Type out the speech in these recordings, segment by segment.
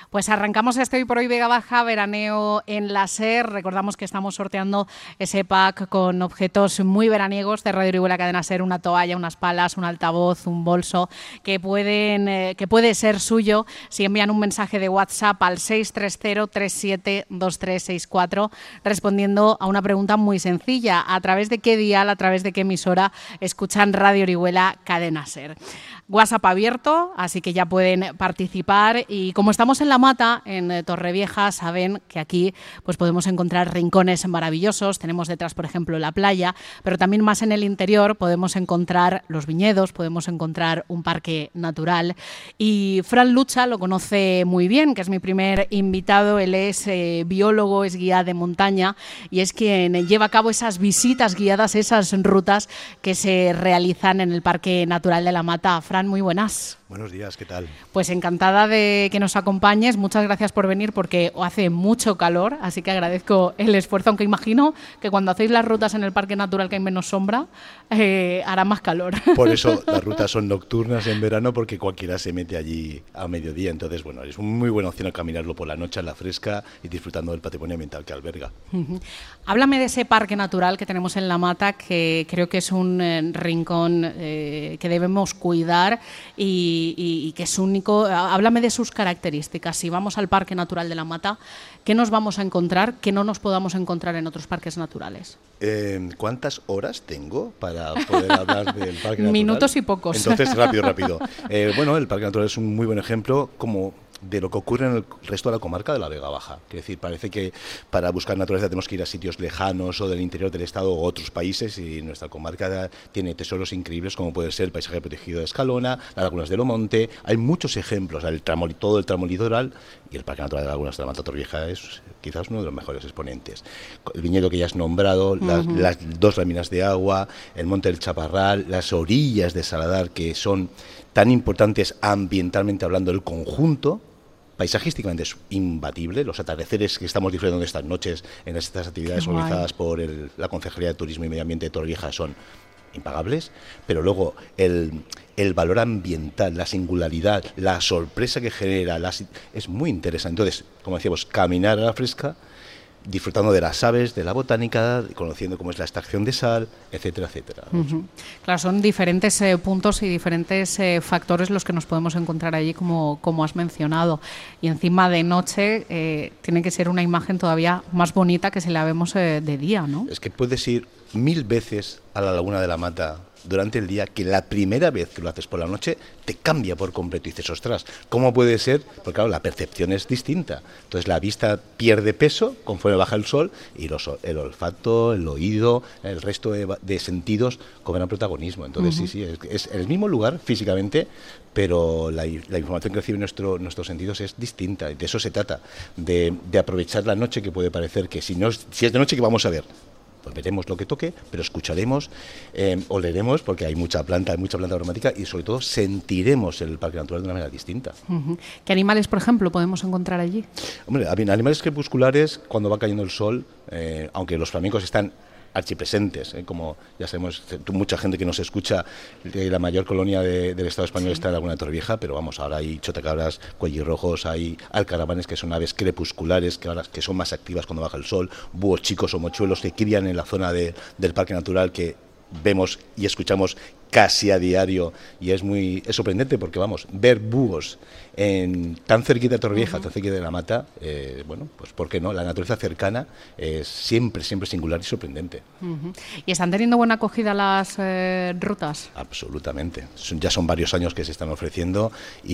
Pues arrancamos este Hoy por Hoy Vega Baja, veraneo en la SER. Recordamos que estamos sorteando ese pack con objetos muy veraniegos de Radio Orihuela Cadena SER, una toalla, unas palas, un altavoz, un bolso, que puede ser suyo si envían un mensaje de WhatsApp al 630-372364 respondiendo a una pregunta muy sencilla: ¿a través de qué dial, a través de qué emisora escuchan Radio Orihuela Cadena SER? WhatsApp abierto, así que ya pueden participar, y como estamos en La Mata, en Torrevieja, saben que aquí pues podemos encontrar rincones maravillosos. Tenemos detrás, por ejemplo, la playa, pero también más en el interior podemos encontrar los viñedos, podemos encontrar un parque natural, y Fran Lucha lo conoce muy bien, que es mi primer invitado. Él es biólogo, es guía de montaña y es quien lleva a cabo esas visitas guiadas, esas rutas que se realizan en el Parque Natural de La Mata. Fran, muy buenas. Buenos días, ¿qué tal? Pues encantada de que nos acompañes. Muchas gracias por venir porque hace mucho calor, así que agradezco el esfuerzo, aunque imagino que cuando hacéis las rutas en el Parque Natural que hay menos sombra, hará más calor. Por eso las rutas son nocturnas en verano, porque cualquiera se mete allí a mediodía. Entonces, bueno, es una muy buena opción caminarlo por la noche en la fresca y disfrutando del patrimonio ambiental que alberga. Háblame de ese Parque Natural que tenemos en La Mata, que creo que es un rincón que debemos cuidar y que es único. Háblame de sus características. Si vamos al Parque Natural de La Mata, ¿qué nos vamos a encontrar que no nos podamos encontrar en otros parques naturales? ¿Cuántas horas tengo para poder hablar del Parque Natural? Minutos y pocos. Entonces, rápido. Bueno, el Parque Natural es un muy buen ejemplo de lo que ocurre en el resto de la comarca de la Vega Baja. Es decir, parece que para buscar naturaleza tenemos que ir a sitios lejanos o del interior del estado o otros países, y nuestra comarca tiene tesoros increíbles, como puede ser el paisaje protegido de Escalona, las lagunas de Lomonte. Hay muchos ejemplos, todo el tramo litoral, y el Parque Natural de Lagunas de la Mata Torrevieja es quizás uno de los mejores exponentes. El viñedo que ya has nombrado, las dos láminas de agua, el monte del Chaparral, las orillas de Saladar, que son tan importantes ambientalmente hablando, el conjunto. Paisajísticamente es imbatible. Los atardeceres que estamos disfrutando estas noches en estas actividades organizadas por la Concejalía de Turismo y Medio Ambiente de Torrevieja son impagables, pero luego el valor ambiental, la singularidad, la sorpresa que genera, es muy interesante. Entonces, como decíamos, caminar a la fresca, disfrutando de las aves, de la botánica, conociendo cómo es la extracción de sal, etcétera, etcétera. Claro, son diferentes puntos y diferentes factores los que nos podemos encontrar allí, como has mencionado. Y encima de noche tiene que ser una imagen todavía más bonita que si la vemos de día, ¿no? Es que puedes ir 1000 veces a la Laguna de la Mata durante el día, que la primera vez que lo haces por la noche te cambia por completo y dices, ostras, ¿cómo puede ser? Porque claro, la percepción es distinta. Entonces la vista pierde peso conforme baja el sol, y el olfato, el oído, el resto de sentidos cobran protagonismo. Entonces sí, es el mismo lugar físicamente, pero la información que reciben nuestros sentidos es distinta. De eso se trata, de aprovechar la noche, que puede parecer que si es de noche, ¿qué vamos a ver? Pues veremos lo que toque, pero escucharemos, oleremos, porque hay mucha planta aromática, y sobre todo sentiremos el Parque Natural de una manera distinta. ¿Qué animales, por ejemplo, podemos encontrar allí? Hombre, animales crepusculares cuando va cayendo el sol, aunque los flamencos están archipresentes, como ya sabemos, mucha gente que nos escucha, la mayor colonia del Estado español está en la Laguna de Torrevieja, pero vamos, ahora hay chotacabras, cuellirrojos, hay alcaravanes, que son aves crepusculares, que son más activas cuando baja el sol, búhos chicos o mochuelos que crían en la zona del Parque Natural, que vemos y escuchamos casi a diario, y es sorprendente, porque vamos, ver búhos tan cerquita de Torrevieja, tan cerquita de La Mata, bueno, pues ¿por qué no? La naturaleza cercana es siempre singular y sorprendente. ¿Y están teniendo buena acogida las rutas? Absolutamente. Ya son varios años que se están ofreciendo,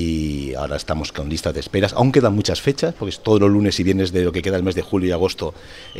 y ahora estamos con listas de esperas. Aún quedan muchas fechas, porque todos los lunes y viernes de lo que queda el mes de julio y agosto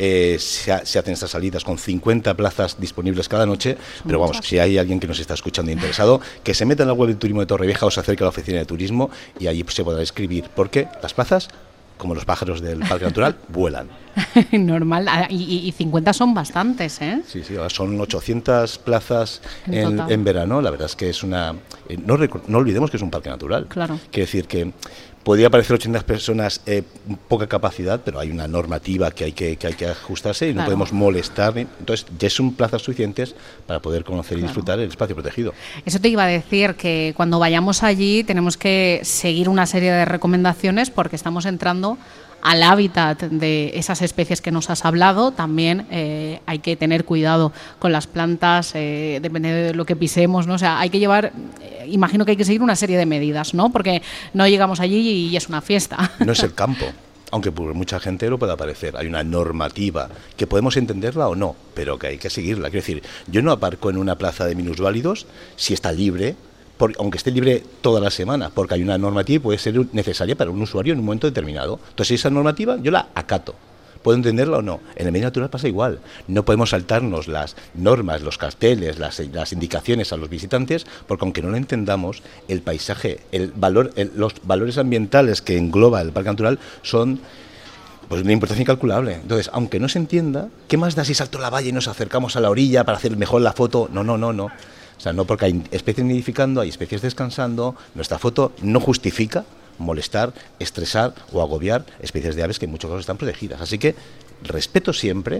se hacen estas salidas con 50 plazas disponibles cada noche. Pero vamos, si hay alguien que nos está escuchando interesado, que se meta en la web del Turismo de Torrevieja o se acerque a la oficina de turismo, y allí se podrá escribir, porque las plazas, como los pájaros del Parque Natural, vuelan. Normal, y 50 son bastantes, ¿eh? Sí, son 800 plazas en verano. La verdad es que es no olvidemos que es un parque natural. Claro. Quiere decir que podría parecer 80 personas poca capacidad, pero hay una normativa que hay que ajustarse y no podemos molestar. Entonces, ya son plazas suficientes para poder conocer y disfrutar el espacio protegido. Eso te iba a decir, que cuando vayamos allí tenemos que seguir una serie de recomendaciones porque estamos entrando al hábitat de esas especies que nos has hablado. También hay que tener cuidado con las plantas, depende de lo que pisemos, ¿no? O sea, hay que llevar, imagino que hay que seguir una serie de medidas, ¿no? Porque no llegamos allí y es una fiesta. No es el campo, aunque por mucha gente lo pueda parecer. Hay una normativa que podemos entenderla o no, pero que hay que seguirla. Quiero decir, yo no aparco en una plaza de minusválidos si está libre, aunque esté libre toda la semana, porque hay una normativa y puede ser necesaria para un usuario en un momento determinado. Entonces, esa normativa yo la acato. ¿Puedo entenderla o no? En el medio natural pasa igual. No podemos saltarnos las normas, los carteles, las indicaciones a los visitantes, porque aunque no lo entendamos, el paisaje, los valores ambientales que engloba el parque natural son pues una importancia incalculable. Entonces, aunque no se entienda, ¿qué más da si salto la valla y nos acercamos a la orilla para hacer mejor la foto? No. O sea, no, porque hay especies nidificando, hay especies descansando. Nuestra foto no justifica molestar, estresar o agobiar especies de aves que en muchos casos están protegidas. Así que respeto siempre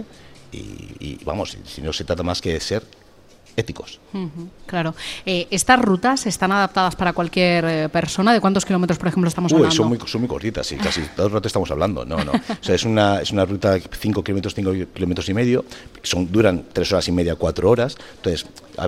y vamos, si no se trata más que de ser éticos. Claro. ¿Estas rutas están adaptadas para cualquier persona? ¿De cuántos kilómetros, por ejemplo, estamos hablando? Son muy cortitas, sí, casi todo el rato estamos hablando. No. O sea, es una ruta de 5 kilómetros y medio, duran 3 horas y media, 4 horas. Entonces,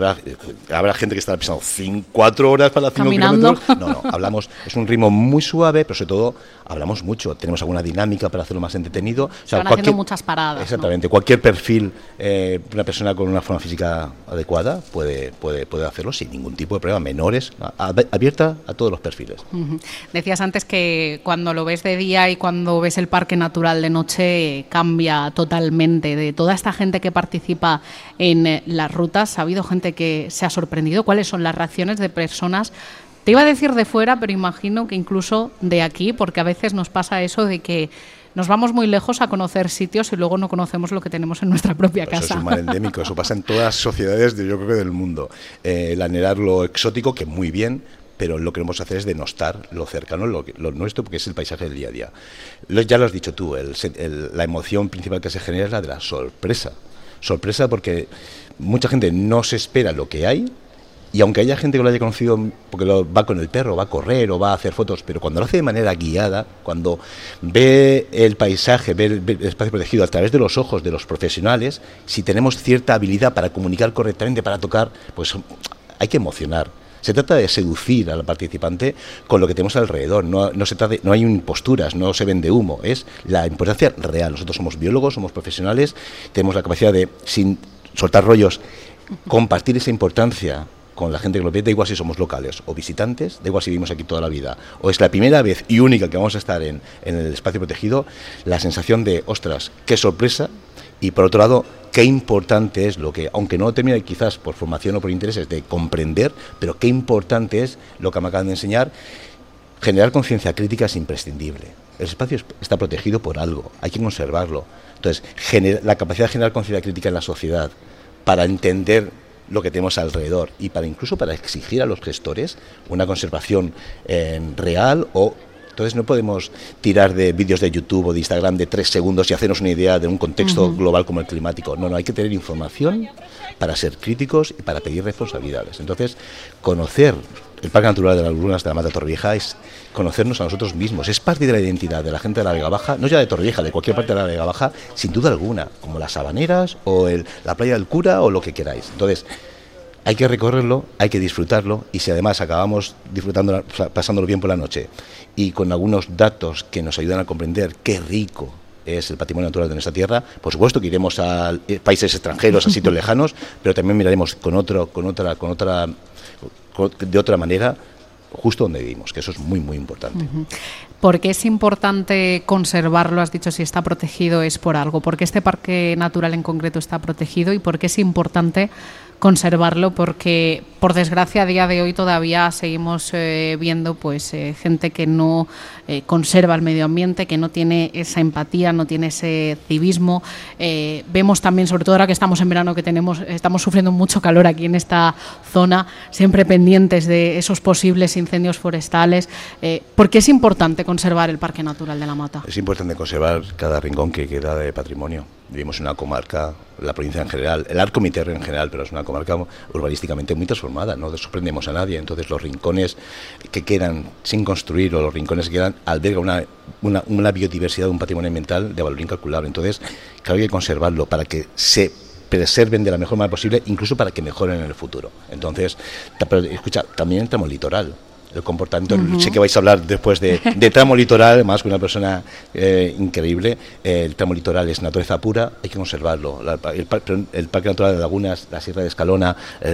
habrá gente que estará pensando, ¿4 horas para 5 kilómetros? No, hablamos, es un ritmo muy suave, pero sobre todo hablamos mucho, tenemos alguna dinámica para hacerlo más entretenido. O sea, van haciendo muchas paradas. Exactamente, ¿no? Cualquier perfil, una persona con una forma física adecuada puede hacerlo sin ningún tipo de problema, menores, abierta a todos los perfiles. Decías antes que cuando lo ves de día y cuando ves el parque natural de noche cambia totalmente. De toda esta gente que participa en las rutas, ¿ha habido gente que se ha sorprendido? ¿Cuáles son las reacciones de personas? Te iba a decir de fuera, pero imagino que incluso de aquí, porque a veces nos pasa eso de que nos vamos muy lejos a conocer sitios y luego no conocemos lo que tenemos en nuestra propia casa. Eso es un mal endémico, eso pasa en todas las sociedades, yo creo que del mundo. El anhelar lo exótico, que muy bien, pero lo que queremos hacer es denostar lo cercano, lo nuestro, porque es el paisaje del día a día. Ya lo has dicho tú, la emoción principal que se genera es la de la sorpresa. Sorpresa porque mucha gente no se espera lo que hay. Y aunque haya gente que lo haya conocido porque va con el perro, va a correr o va a hacer fotos, pero cuando lo hace de manera guiada, cuando ve el paisaje, ve el espacio protegido a través de los ojos de los profesionales, si tenemos cierta habilidad para comunicar correctamente, para tocar, pues hay que emocionar. Se trata de seducir al participante con lo que tenemos alrededor. No hay imposturas, no se vende humo. Es la importancia real. Nosotros somos biólogos, somos profesionales, tenemos la capacidad de, sin soltar rollos, compartir esa importancia con la gente que lo ve, da igual si somos locales o visitantes, da igual si vivimos aquí toda la vida, o es la primera vez y única que vamos a estar en el espacio protegido, la sensación de, ostras, qué sorpresa, y por otro lado, qué importante es lo que, aunque no lo termine quizás por formación o por intereses de comprender, pero qué importante es lo que me acaban de enseñar. Generar conciencia crítica es imprescindible. El espacio está protegido por algo, hay que conservarlo. Entonces, la capacidad de generar conciencia crítica en la sociedad para entender lo que tenemos alrededor y incluso para exigir a los gestores una conservación real. Entonces no podemos tirar de vídeos de YouTube o de Instagram de 3 segundos y hacernos una idea de un contexto global como el climático. No, hay que tener información para ser críticos y para pedir responsabilidades. Entonces, conocer el Parque Natural de las Lunas de la Mata Torrevieja es conocernos a nosotros mismos. Es parte de la identidad de la gente de la Vega Baja, no ya de Torrevieja, de cualquier parte de la Vega Baja, sin duda alguna, como las Habaneras o la Playa del Cura o lo que queráis. Entonces, hay que recorrerlo, hay que disfrutarlo, y si además acabamos disfrutando, pasándolo bien por la noche y con algunos datos que nos ayudan a comprender qué rico es el patrimonio natural de nuestra tierra, por supuesto que iremos a países extranjeros, a sitios lejanos, pero también miraremos de otra manera justo donde vivimos, que eso es muy, muy importante. ¿Por qué es importante conservarlo? Has dicho, si está protegido es por algo. ¿Por qué este parque natural en concreto está protegido y por qué es importante conservarlo, porque por desgracia a día de hoy todavía seguimos viendo pues gente que no conserva el medio ambiente, que no tiene esa empatía, no tiene ese civismo. Vemos también, sobre todo ahora que estamos en verano, que estamos sufriendo mucho calor aquí en esta zona, siempre pendientes de esos posibles incendios forestales. ¿Por qué es importante conservar el Parque Natural de la Mata? Es importante conservar cada rincón que queda de patrimonio. Vivimos en una comarca, la provincia en general, el arco mediterráneo en general, pero es una comarca urbanísticamente muy transformada, no sorprendemos a nadie. Entonces los rincones que quedan sin construir o los rincones que quedan albergan una biodiversidad, un patrimonio ambiental de valor incalculable. Entonces, claro, hay que conservarlo para que se preserven de la mejor manera posible, incluso para que mejoren en el futuro. Entonces, pero escucha, también el tramo litoral. El comportamiento, sé que vais a hablar después de tramo litoral, más que una persona increíble. El tramo litoral es naturaleza pura, hay que conservarlo. El Parque Natural de Lagunas, la Sierra de Escalona,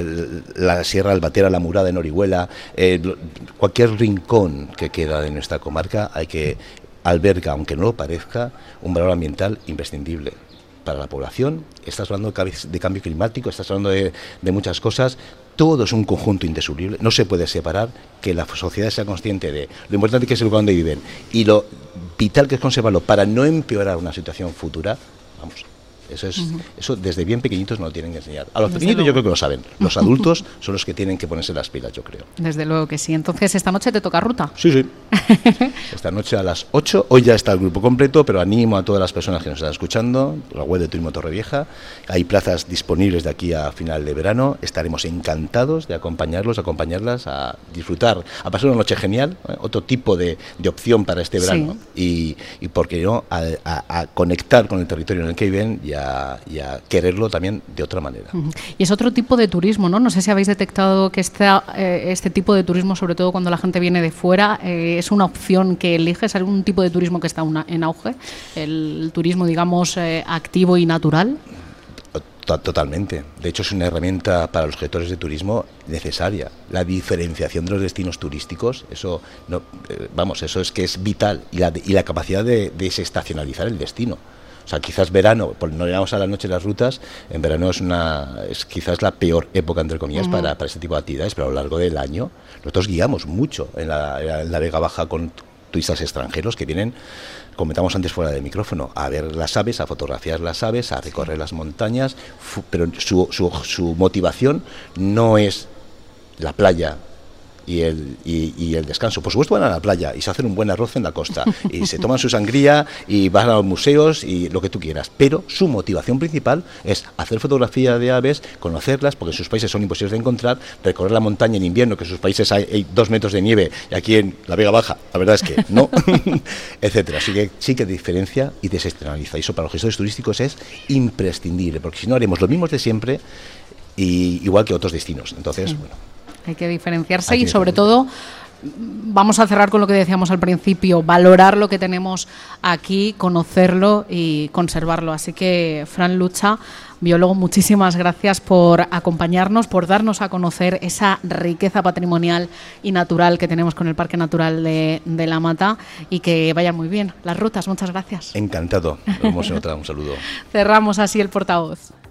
la Sierra Albatera, la Murada en Orihuela, cualquier rincón que queda de nuestra comarca alberga, aunque no lo parezca, un valor ambiental imprescindible para la población. Estás hablando de cambio climático, estás hablando de muchas cosas. Todo es un conjunto indisoluble, no se puede separar. Que la sociedad sea consciente de lo importante que es el lugar donde viven y lo vital que es conservarlo para no empeorar una situación futura. Vamos, eso desde bien pequeñitos nos lo tienen que enseñar. A los pequeñitos yo creo que lo saben, los adultos son los que tienen que ponerse las pilas, yo creo. Desde luego que sí. Entonces, ¿esta noche te toca ruta? Sí. Esta noche a las 8, hoy ya está el grupo completo, pero animo a todas las personas que nos están escuchando, la web de Turismo Torrevieja, hay plazas disponibles de aquí a final de verano, estaremos encantados de acompañarlas a disfrutar, a pasar una noche genial, otro tipo de opción para este verano, y por qué no, a conectar con el territorio en el que viven y a quererlo también de otra manera. Y es otro tipo de turismo, ¿no? No sé si habéis detectado que este tipo de turismo, sobre todo cuando la gente viene de fuera, es una opción que eliges, algún tipo de turismo que está en auge, el turismo, digamos, activo y natural. Totalmente. De hecho, es una herramienta para los gestores de turismo necesaria. La diferenciación de los destinos turísticos, eso es que es vital, y la capacidad de desestacionalizar el destino. O sea, quizás verano, no llegamos a la noche de las rutas, en verano es quizás la peor época, entre comillas, para este tipo de actividades, pero a lo largo del año nosotros guiamos mucho en la Vega Baja con turistas extranjeros que vienen, comentamos antes fuera del micrófono, a ver las aves, a fotografiar las aves, a recorrer las montañas, pero su motivación no es la playa y el descanso. Por supuesto van a la playa y se hacen un buen arroz en la costa y se toman su sangría y van a los museos y lo que tú quieras, pero su motivación principal es hacer fotografía de aves, conocerlas, porque en sus países son imposibles de encontrar, recorrer la montaña en invierno, que en sus países hay 2 metros de nieve y aquí en la Vega Baja la verdad es que no, etcétera. Así que sí que diferencia y desexternaliza, y eso para los gestores turísticos es imprescindible, porque si no haremos lo mismo de siempre, igual que otros destinos. Entonces, bueno, hay que diferenciarse y sobre todo, vamos a cerrar con lo que decíamos al principio, valorar lo que tenemos aquí, conocerlo y conservarlo. Así que, Fran Lucha, biólogo, muchísimas gracias por acompañarnos, por darnos a conocer esa riqueza patrimonial y natural que tenemos con el Parque Natural de la Mata, y que vayan muy bien las rutas. Muchas gracias. Encantado. Nos vemos en otra. Un saludo. Cerramos así el portavoz.